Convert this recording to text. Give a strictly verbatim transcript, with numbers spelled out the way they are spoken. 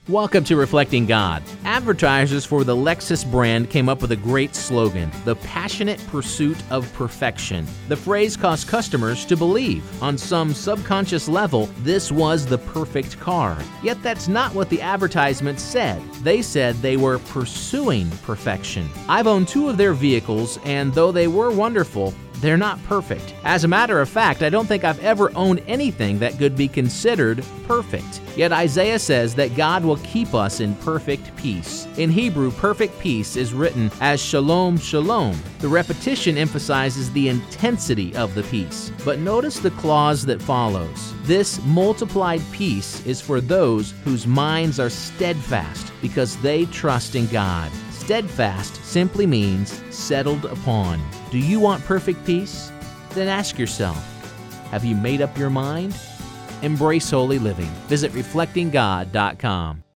Welcome to Reflecting God. Advertisers for the Lexus brand came up with a great slogan, the passionate pursuit of perfection. The phrase caused customers to believe, on some subconscious level, this was the perfect car. Yet that's not what the advertisement said. They said they were pursuing perfection. I've owned two of their vehicles, and though they were wonderful, they're not perfect. As a matter of fact, I don't think I've ever owned anything that could be considered perfect. Yet Isaiah says that God will keep us in perfect peace. In Hebrew, perfect peace is written as shalom, shalom. The repetition emphasizes the intensity of the peace. But notice the clause that follows. This multiplied peace is for those whose minds are steadfast because they trust in God. Steadfast simply means settled upon. Do you want perfect peace? Then ask yourself, have you made up your mind? Embrace holy living. Visit reflecting god dot com.